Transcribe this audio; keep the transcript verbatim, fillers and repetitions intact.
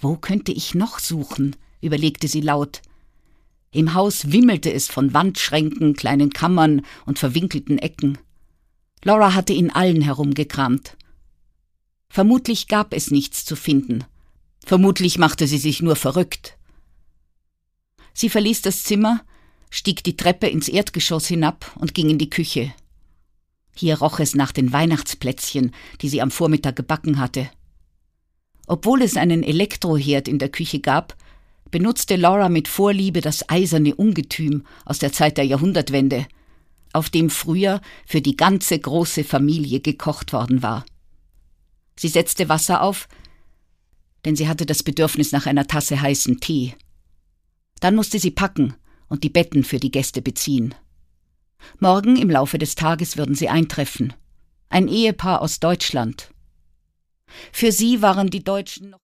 Wo könnte ich noch suchen, überlegte sie laut. Im Haus wimmelte es von Wandschränken, kleinen Kammern und verwinkelten Ecken. Laura hatte in allen herumgekramt. Vermutlich gab es nichts zu finden. Vermutlich machte sie sich nur verrückt. Sie verließ das Zimmer, stieg die Treppe ins Erdgeschoss hinab und ging in die Küche. Hier roch es nach den Weihnachtsplätzchen, die sie am Vormittag gebacken hatte. Obwohl es einen Elektroherd in der Küche gab, benutzte Laura mit Vorliebe das eiserne Ungetüm aus der Zeit der Jahrhundertwende, auf dem früher für die ganze große Familie gekocht worden war. Sie setzte Wasser auf, denn sie hatte das Bedürfnis nach einer Tasse heißen Tee. Dann musste sie packen und die Betten für die Gäste beziehen. Morgen im Laufe des Tages würden sie eintreffen. Ein Ehepaar aus Deutschland. Für sie waren die Deutschen noch